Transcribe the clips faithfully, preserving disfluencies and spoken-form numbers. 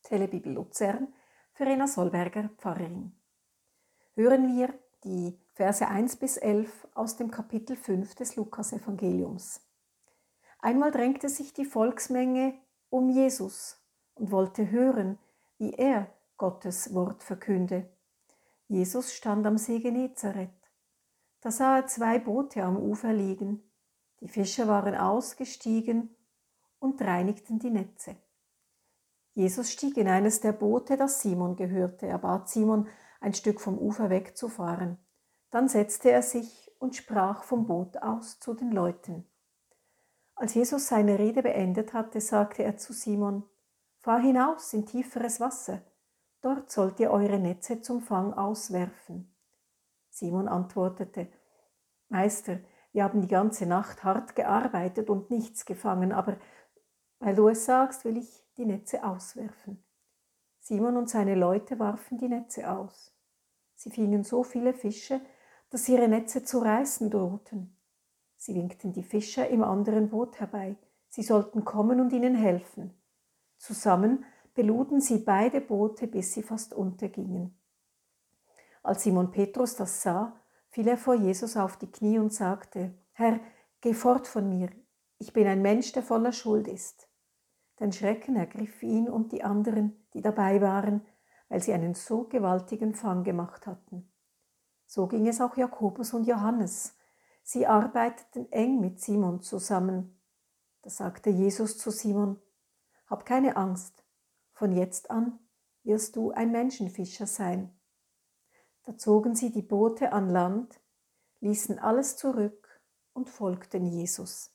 Telebibel Luzern, Verena Solberger, Pfarrerin. Hören wir die Verse eins bis elf aus dem Kapitel fünf des Lukasevangeliums. Einmal drängte sich die Volksmenge um Jesus und wollte hören, wie er Gottes Wort verkünde. Jesus stand am See Genezareth. Da sah er zwei Boote am Ufer liegen. Die Fischer waren ausgestiegen und reinigten die Netze. Jesus stieg in eines der Boote, das Simon gehörte. Er bat Simon, ein Stück vom Ufer wegzufahren. Dann setzte er sich und sprach vom Boot aus zu den Leuten. Als Jesus seine Rede beendet hatte, sagte er zu Simon: Fahr hinaus in tieferes Wasser. Dort sollt ihr eure Netze zum Fang auswerfen. Simon antwortete: Meister, wir haben die ganze Nacht hart gearbeitet und nichts gefangen, aber weil du es sagst, will ich die Netze auswerfen. Simon und seine Leute warfen die Netze aus. Sie fingen so viele Fische, dass ihre Netze zu reißen drohten. Sie winkten die Fischer im anderen Boot herbei. Sie sollten kommen und ihnen helfen. Zusammen beluden sie beide Boote, bis sie fast untergingen. Als Simon Petrus das sah, fiel er vor Jesus auf die Knie und sagte: Herr, geh fort von mir, ich bin ein Mensch, der voller Schuld ist. Denn Schrecken ergriff ihn und die anderen, die dabei waren, weil sie einen so gewaltigen Fang gemacht hatten. So ging es auch Jakobus und Johannes. Sie arbeiteten eng mit Simon zusammen. Da sagte Jesus zu Simon: Hab keine Angst, von jetzt an wirst du ein Menschenfischer sein. Da zogen sie die Boote an Land, ließen alles zurück und folgten Jesus.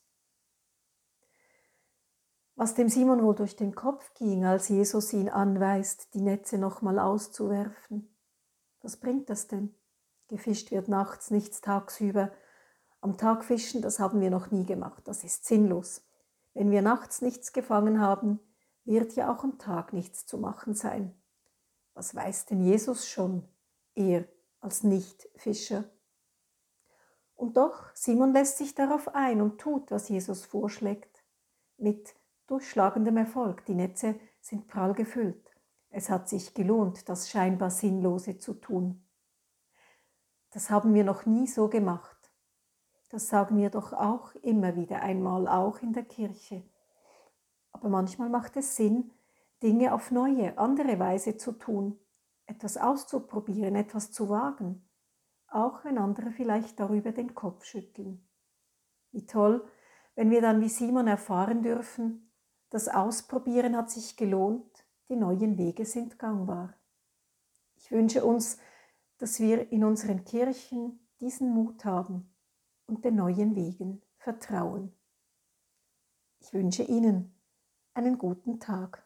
Was dem Simon wohl durch den Kopf ging, als Jesus ihn anweist, die Netze nochmal auszuwerfen. Was bringt das denn? Gefischt wird nachts, nichts tagsüber. Am Tag fischen, das haben wir noch nie gemacht, das ist sinnlos. Wenn wir nachts nichts gefangen haben, wird ja auch am Tag nichts zu machen sein. Was weiß denn Jesus schon, er als Nicht-Fischer? Und doch, Simon lässt sich darauf ein und tut, was Jesus vorschlägt. Mit durchschlagendem Erfolg. Die Netze sind prall gefüllt. Es hat sich gelohnt, das scheinbar Sinnlose zu tun. Das haben wir noch nie so gemacht. Das sagen wir doch auch immer wieder einmal, auch in der Kirche. Aber manchmal macht es Sinn, Dinge auf neue, andere Weise zu tun, etwas auszuprobieren, etwas zu wagen, auch wenn andere vielleicht darüber den Kopf schütteln. Wie toll, wenn wir dann wie Simon erfahren dürfen, das Ausprobieren hat sich gelohnt, die neuen Wege sind gangbar. Ich wünsche uns, dass wir in unseren Kirchen diesen Mut haben und den neuen Wegen vertrauen. Ich wünsche Ihnen einen guten Tag.